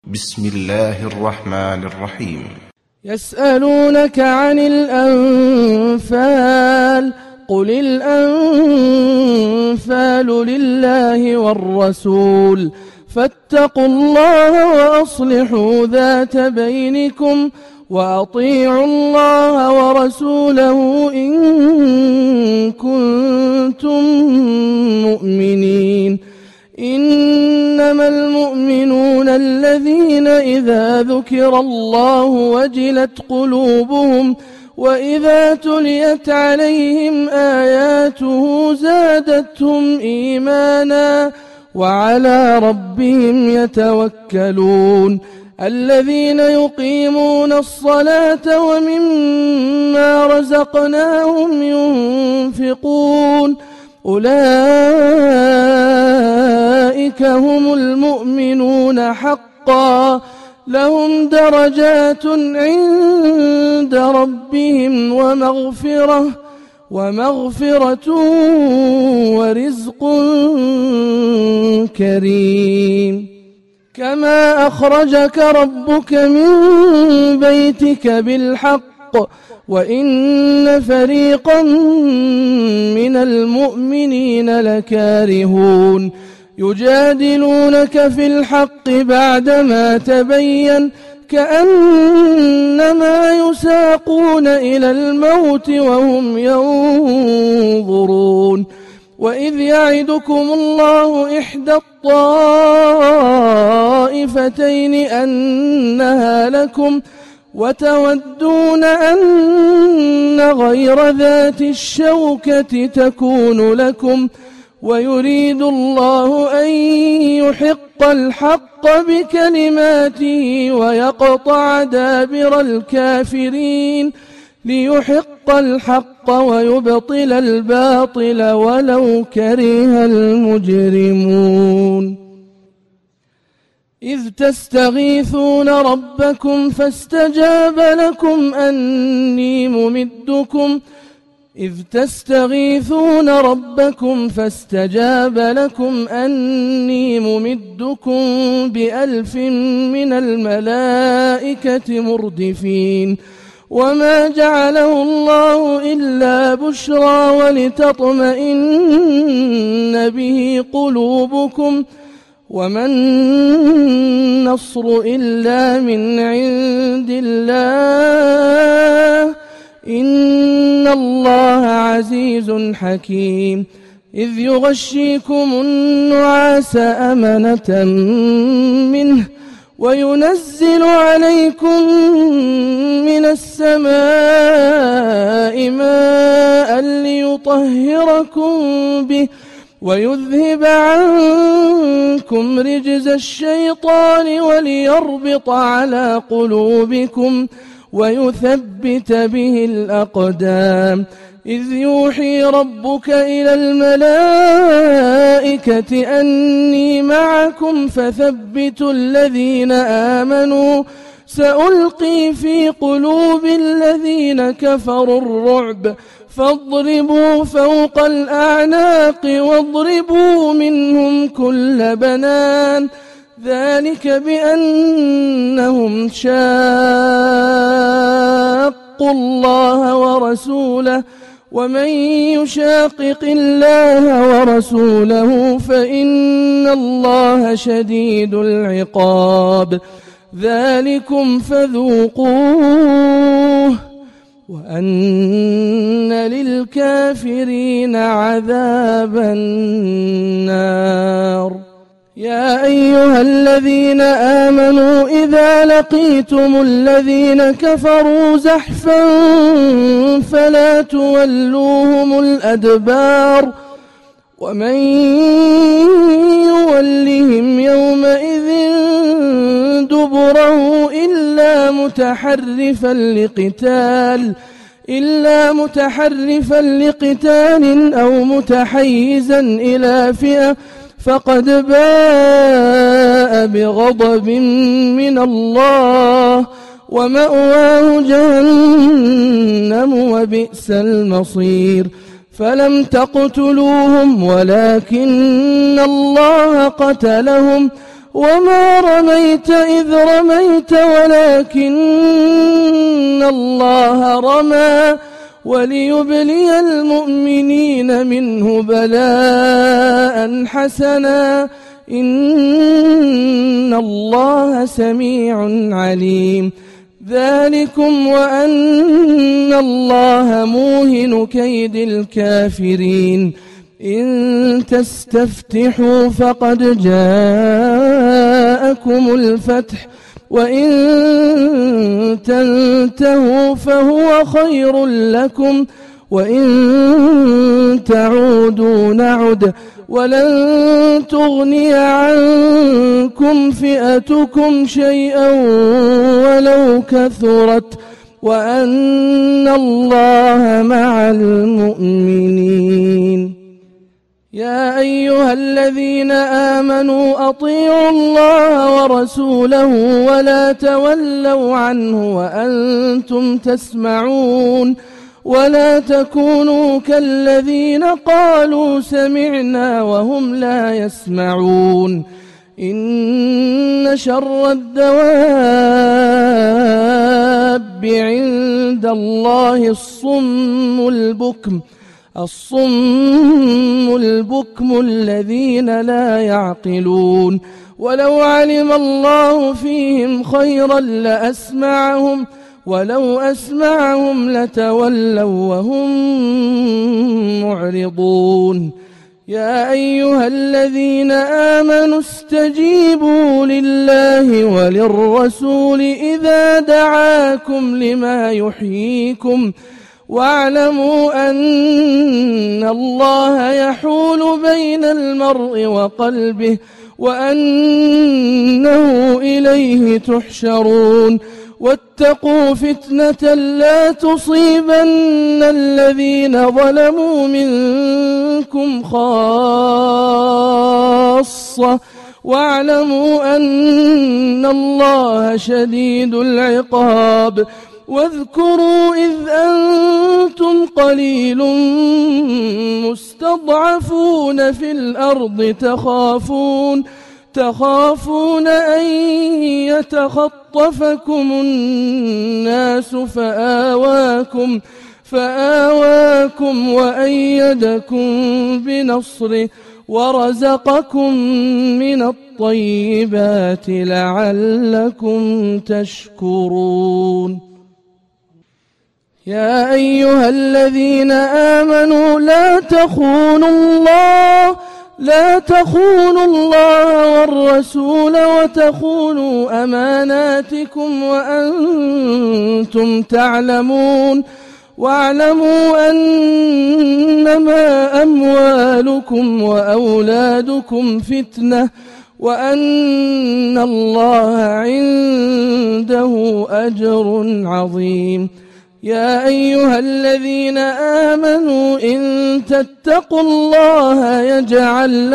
بسم الله الرحمن الرحيم. يسألونك عن الأنفال قل الأنفال لله والرسول فاتقوا الله وأصلحوا ذات بينكم وأطيعوا الله ورسوله إن كنتم مؤمنين. إنما المؤمنون الذين إذا ذكر الله وجلت قلوبهم وإذا تليت عليهم آياته زادتهم إيمانا وعلى ربهم يتوكلون. الذين يقيمون الصلاة ومما رزقناهم ينفقون أولئك هم المؤمنون حقا لهم درجات عند ربهم ومغفرة ورزق كريم. كما أخرجك ربك من بيتك بالحق وإن فريقا من المؤمنين لكارهون يجادلونك في الحق بعدما تبين كأنما يساقون إلى الموت وهم ينظرون. وإذ يعدكم الله إحدى الطائفتين أنها لكم وتودون أن غير ذات الشوكة تكون لكم ويريد الله أن يحق الحق بكلماته ويقطع دابر الكافرين ليحق الحق ويبطل الباطل ولو كره المجرمون. إذ تستغيثون ربكم فاستجاب لكم أني ممدكم ب1000 من الملائكة مردفين. وما جعله الله إلا بشرى ولتطمئن به قلوبكم وما النصر إلا من عند الله إن الله عزيز حكيم. إذ يغشيكم النعاس أمنة منه وينزل عليكم من السماء ماء ليطهركم به ويذهب عنكم رجز الشيطان وليربط على قلوبكم ويثبت به الأقدام. إذ يوحي ربك إلى الملائكة أني معكم فثبتوا الذين آمنوا سألقي في قلوب الذين كفروا الرعب فاضربوا فوق الأعناق واضربوا منهم كل بنان ذلك بأنهم شاقوا الله ورسوله ومن يشاقق الله ورسوله فإن الله شديد العقاب. ذلكم فذوقوه وأن للكافرين عذاب النار. يا أيها الذين آمنوا إذا لقيتم الذين كفروا زحفا فلا تولوهم الأدبار ومن يولهم يومئذ دبره إلا متحرفا لقتال أو متحيزا إلى فئة فقد باء بغضب من الله ومأواه جهنم وبئس المصير. فلم تقتلوهم ولكن الله قتلهم وما رميت إذ رميت ولكن الله رمى وليبلي المؤمنين منه بلاء حسنا إن الله سميع عليم. ذلكم وأن الله موهن كيد الكافرين. إن تستفتحوا فقد جاءكم الفتح وإن تنتهوا فهو خير لكم وإن تعودوا نعد ولن تغني عنكم فئتكم شيئا ولو كثرت وأن الله مع المؤمنين. يا أيها الذين آمنوا أطيعوا الله ورسوله ولا تولوا عنه وأنتم تسمعون ولا تكونوا كالذين قالوا سمعنا وهم لا يسمعون. إن شر الدواب عند الله الصم البكم الذين لا يعقلون. ولو علم الله فيهم خيرا لأسمعهم ولو أسمعهم لتولوا وهم معرضون. يا أيها الذين آمنوا استجيبوا لله وللرسول إذا دعاكم لما يحييكم واعلموا أن الله يحول بين المرء وقلبه وأنه إليه تحشرون. واتقوا فتنة لا تصيبن الذين ظلموا منكم خاصة واعلموا أن الله شديد العقاب. واذكروا إذ أنتم قليل مستضعفون في الأرض تخافون أن يتخطفكم الناس فآواكم وأيدكم بنصره ورزقكم من الطيبات لعلكم تشكرون. يا أيها الذين آمنوا لا تخونوا الله والرسول وتخونوا أماناتكم وأنتم تعلمون. واعلموا أنما أموالكم وأولادكم فتنة وأن الله عنده أجر عظيم. يا أيها الذين آمنوا إن تتقوا الله يجعل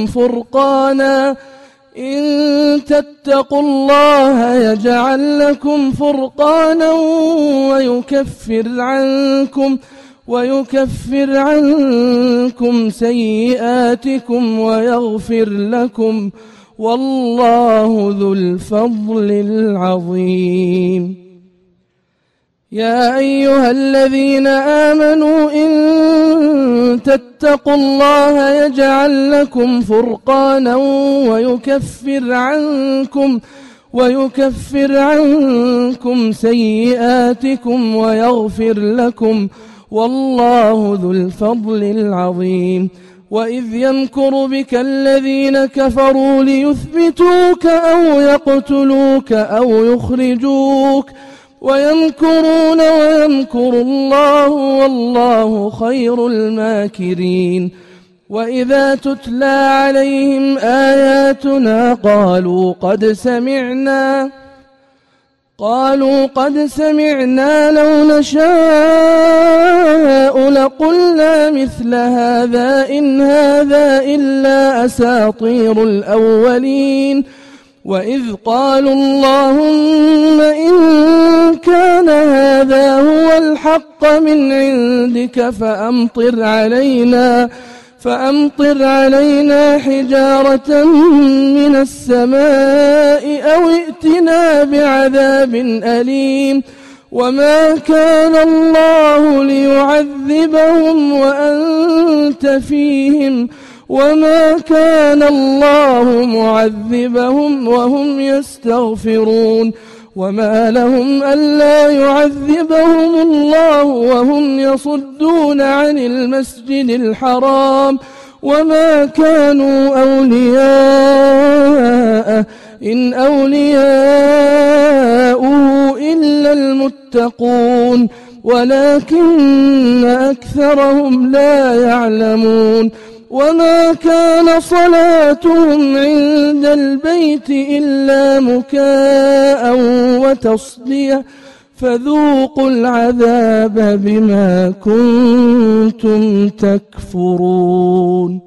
لكم فرقانا ويكفر عنكم سيئاتكم ويغفر لكم والله ذو الفضل العظيم. يا أيها الذين آمنوا إن تتقوا الله يجعل لكم فرقانا ويكفر عنكم سيئاتكم ويغفر لكم والله ذو الفضل العظيم. وإذ يمكر بك الذين كفروا ليثبتوك أو يقتلوك أو يخرجوك ويمكرون ويمكر الله والله خير الماكرين. وإذا تتلى عليهم آياتنا قالوا قد سمعنا لو نشاء لقلنا مثل هذا إن هذا إلا أساطير الأولين. وإذ قالوا اللهم إن كان هذا هو الحق من عندك فأمطر علينا حجارة من السماء أو ائتنا بعذاب أليم وما كان الله ليعذبهم وأنت فيهم وما كان الله معذبهم وهم يستغفرون وما لهم ألا يعذبهم الله وهم يصدون عن المسجد الحرام وما كانوا أولياءه إن أولياؤه إلا المتقون ولكن أكثرهم لا يعلمون وما كان صلاتهم عند البيت إلا مكاء وتصدية فذوقوا العذاب بما كنتم تكفرون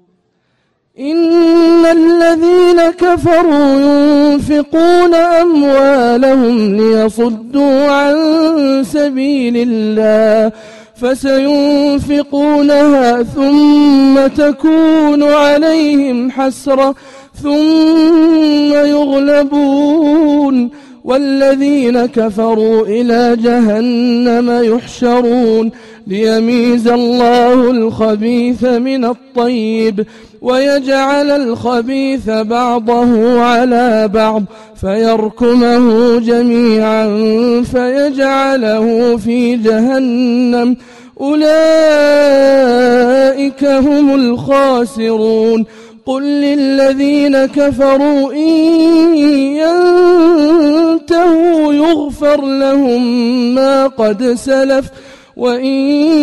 إن الذين كفروا ينفقون أموالهم ليصدوا عن سبيل الله فسينفقونها ثم تكون عليهم حسرة ثم يغلبون والذين كفروا إلى جهنم يحشرون ليميز الله الخبيث من الطيب ويجعل الخبيث بعضه على بعض فيركمه جميعا فيجعله في جهنم أولئك هم الخاسرون قل للذين كفروا إن ينتهوا يغفر لهم ما قد سلف وإن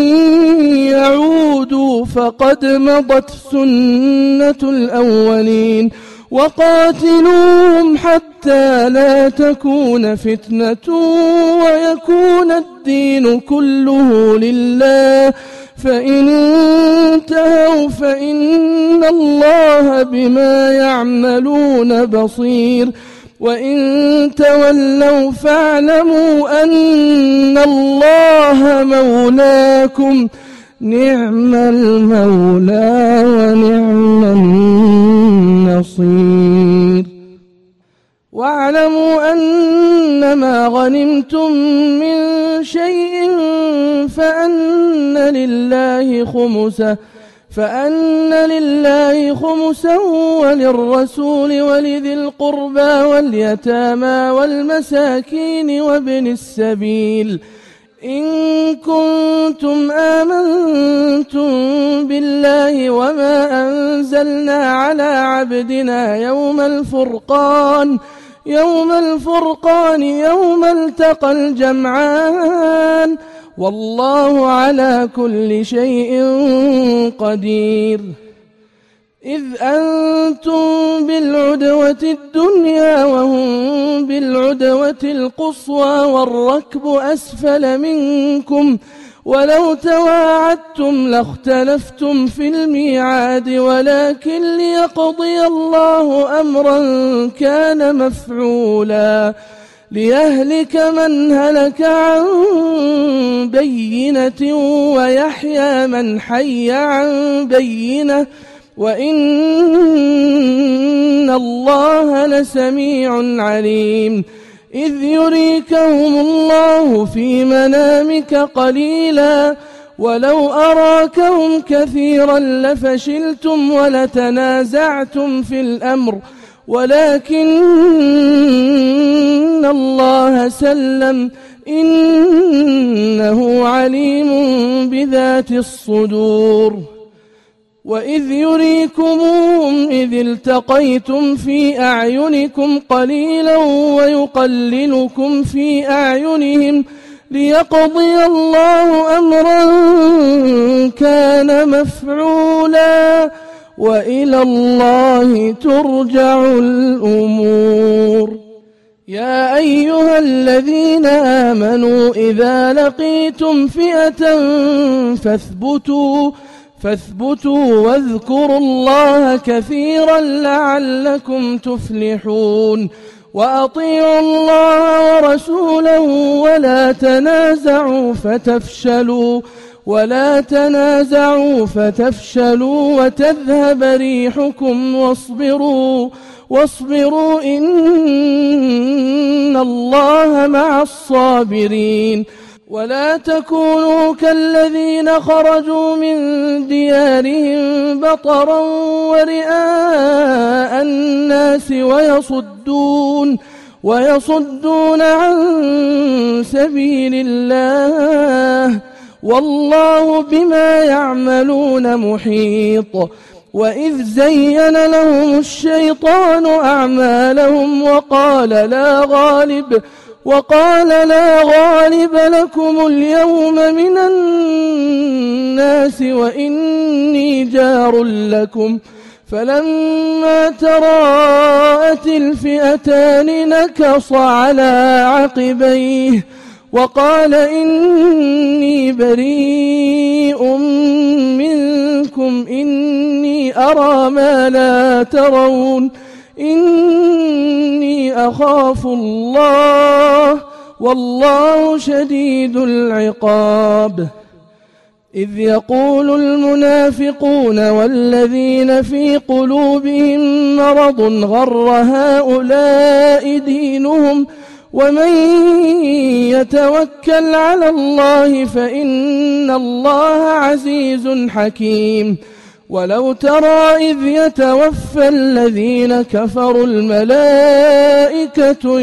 يعودوا فقد مضت سنة الأولين وقاتلوهم حتى لا تكون فتنة ويكون الدين كله لله فإن انتهوا فإن الله بما يعملون بصير وإن تولوا فاعلموا أن الله مولاكم نعم المولى ونعم النصير واعلموا أنما غنمتم من شيء فأن لله خمسه وللرسول ولذي القربى واليتامى والمساكين وابن السبيل إن كنتم آمنتم بالله وما أنزلنا على عبدنا يوم الفرقان يوم التقى الجمعان والله على كل شيء قدير إذ أنتم بالعدوة الدنيا وهم بالعدوة القصوى والركب أسفل منكم ولو تواعدتم لاختلفتم في الميعاد ولكن ليقضي الله أمرا كان مفعولا ليهلك من هلك عن بينة ويحيى من حي عن بينة وإن الله لسميع عليم إذ يريكهم الله في منامك قليلا ولو أراكهم كثيرا لفشلتم ولتنازعتم في الأمر ولكن الله سلم إنه عليم بذات الصدور وإذ يريكموهم إذ التقيتم في أعينكم قليلا ويقللكم في أعينهم ليقضي الله أمرا كان مفعولا وإلى الله ترجع الأمور يا أيها الذين آمنوا إذا لقيتم فئة فاثبتوا واذكروا الله كثيرا لعلكم تفلحون وأطيعوا الله ورسوله ولا تنازعوا فتفشلوا ولا تنازعوا فتفشلوا وتذهب ريحكم واصبروا إن الله مع الصابرين. ولا تكونوا كالذين خرجوا من ديارهم بطرا ورئاء الناس ويصدون عن سبيل الله والله بما يعملون محيط. وإذ زين لهم الشيطان أعمالهم وقال لا غالب لكم اليوم من الناس وإني جار لكم فلما تراءت الفئتان نكص على عقبيه وقال إني بريء منكم إني أرى ما لا ترون إني أخاف الله والله شديد العقاب. إذ يقول المنافقون والذين في قلوبهم مرض غر هؤلاء دينهم ومن يتوكل على الله فإن الله عزيز حكيم. ولو ترى إذ يتوفى الذين كفروا الملائكة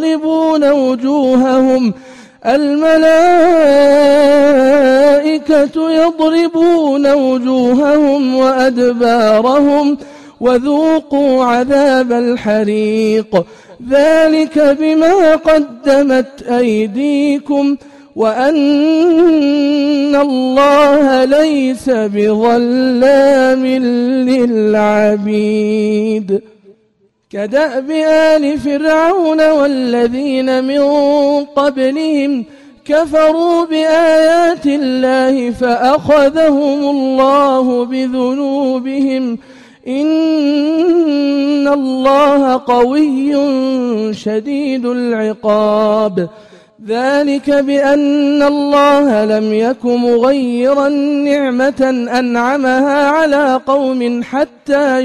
يضربون وجوههم وأدبارهم وذوقوا عذاب الحريق ذلك بما قدمت أيديكم وأن الله ليس بظلام للعبيد. كدأب آل فرعون والذين من قبلهم كفروا بآيات الله فأخذهم الله بذنوبهم إن الله قوي شديد العقاب. ذلك بأن الله لم يك مغيرا نعمة أنعمها على قوم حتى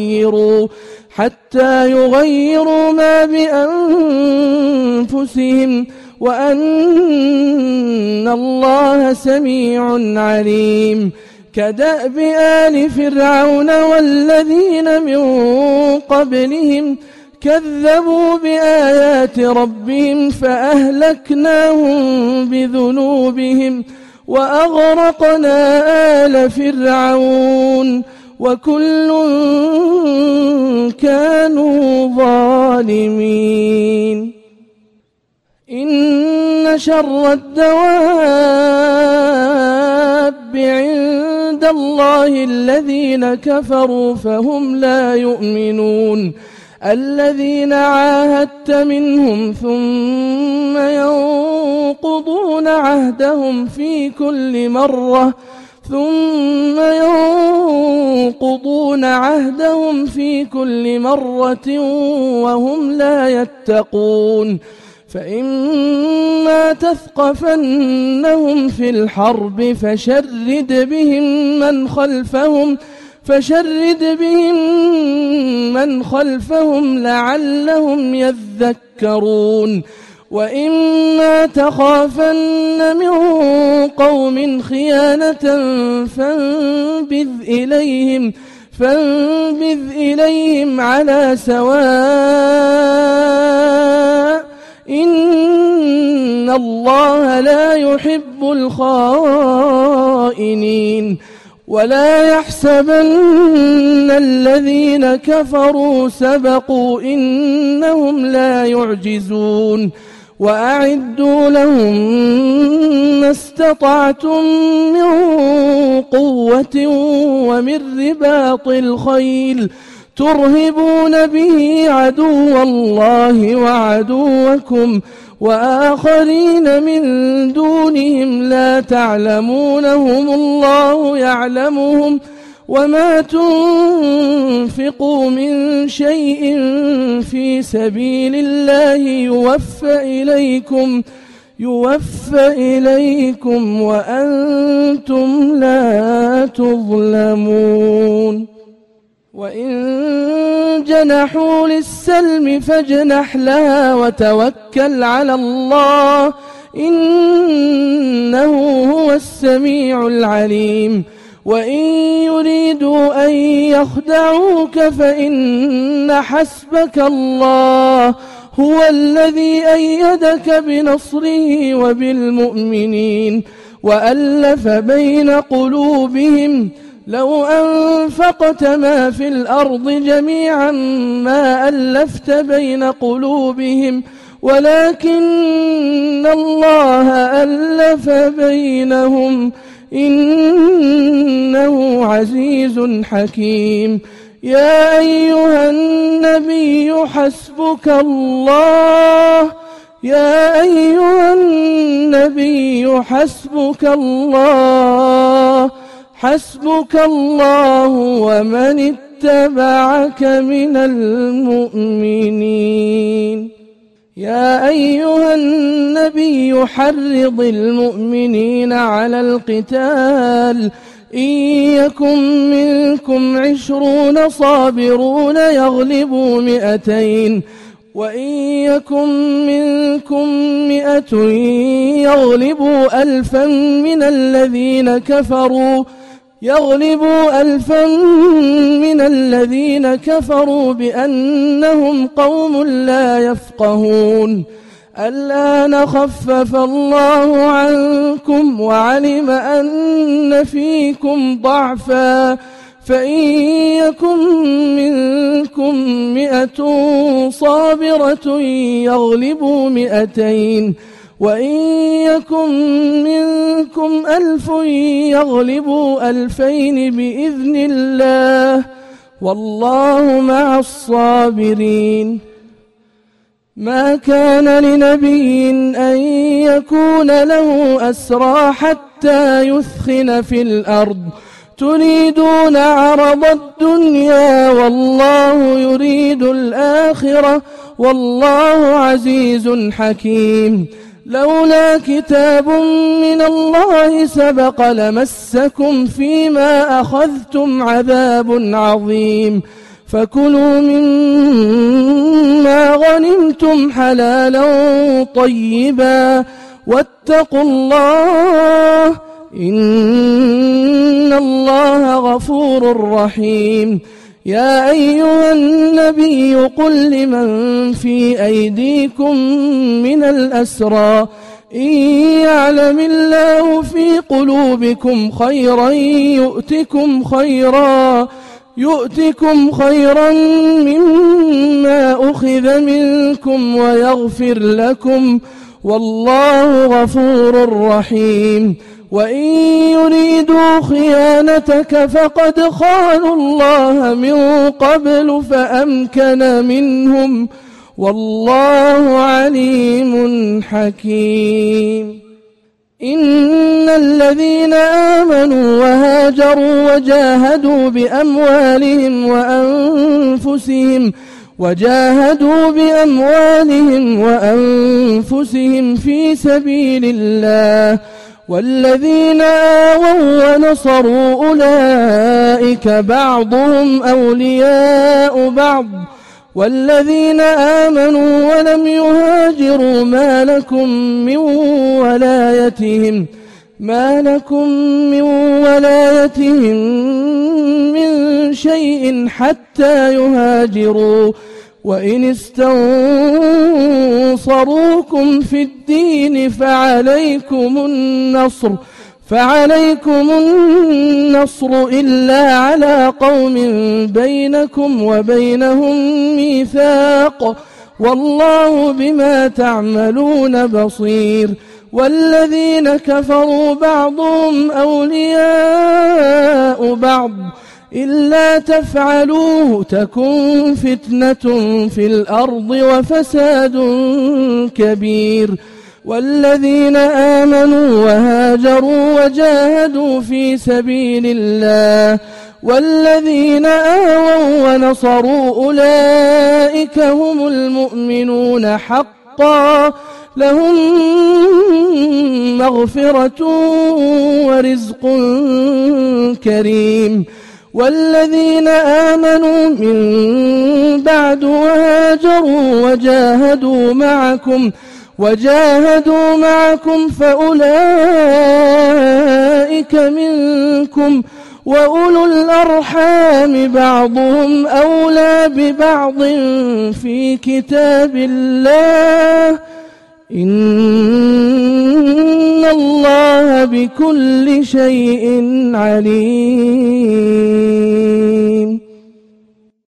يغيروا ما بأنفسهم وأن الله سميع عليم. كدأب آل فرعون والذين من قبلهم كذبوا بآيات ربهم فأهلكناهم بذنوبهم وأغرقنا آل فرعون وكل كانوا ظالمين. إن شر الدواب عند الله الذين كفروا فهم لا يؤمنون الذين عاهدت منهم ثم ينقضون عهدهم في كل مرة وهم لا يتقون. فإما تثقفنهم في الحرب فشرد بهم من خلفهم لعلهم يذكرون. وإما تخافن من قوم خيانة فانبذ إليهم على سواء إن الله لا يحب الخائنين. ولا يحسبن الذين كفروا سبقوا إنهم لا يعجزون. وأعدوا لهم ما استطعتم من قوة ومن رباط الخيل ترهبون به عدو الله وعدوكم وآخرين من دونهم لا تعلمونهم الله يعلمهم وما تنفقوا من يوفى إليكم وأنتم لا تظلمون وإن جنحوا للسلم فاجنح لها وتوكل على الله إنه هو السميع العليم وإن يريدوا أن يخدعوك فإن حسبك الله هو الذي أيدك بنصره وبالمؤمنين وألف بين قلوبهم لو أنفقت ما في الأرض جميعا ما ألفت بين قلوبهم ولكن الله ألف بينهم إنه عزيز حكيم يا أيها النبي حسبك الله يا أيها النبي حسبك الله ومن اتبعك من المؤمنين يا أيها النبي حرض المؤمنين على القتال إن يكن منكم 20 صابرون يغلبوا 200 وإن يكن منكم 100 يغلبوا 1000 من الذين كفروا بأنهم قوم لا يفقهون الآن خفف الله عنكم وعلم أن فيكم ضعفا فإن يكن منكم 100 صابرة يغلبوا 200 وإن يكن منكم 1000 يغلبوا 2000 بإذن الله والله مع الصابرين ما كان لنبي أن يكون له أسرى حتى يثخن في الأرض تريدون عرض الدنيا والله يريد الآخرة والله عزيز حكيم لولا كتاب من الله سبق لمسكم فيما أخذتم عذاب عظيم فكلوا مما غنمتم حلالا طيبا واتقوا الله إن الله غفور رحيم يا أيها النبي قل لمن في أيديكم من الأسرى إن يعلم الله في قلوبكم خيرا يؤتكم خيرا مما أخذ منكم ويغفر لكم والله غفور رحيم وإن يريدوا خيانتك فقد خانوا الله من قبل فأمكن منهم والله عليم حكيم إن الذين آمنوا وهاجروا وجاهدوا بأموالهم وأنفسهم في سبيل الله والذين آووا ونصروا أولئك بعضهم أولياء بعض والذين آمنوا ولم يهاجروا ما لكم من ولايتهم من شيء حتى يهاجروا وإن استنصروكم في الدين فعليكم النصر إلا على قوم بينكم وبينهم ميثاق والله بما تعملون بصير والذين كفروا بعضهم أولياء بعض إلا تفعلوه تكن فتنة في الأرض وفساد كبير والذين آمنوا وهاجروا وجاهدوا في سبيل الله والذين آووا ونصروا أولئك هم المؤمنون حقا حقا لهم مغفرة ورزق كريم. والذين آمنوا من بعد وهاجروا وجاهدوا معكم فأولئك منكم وأولو الأرحام بعضهم أولى ببعض في كتاب الله إن الله بكل شيء عليم.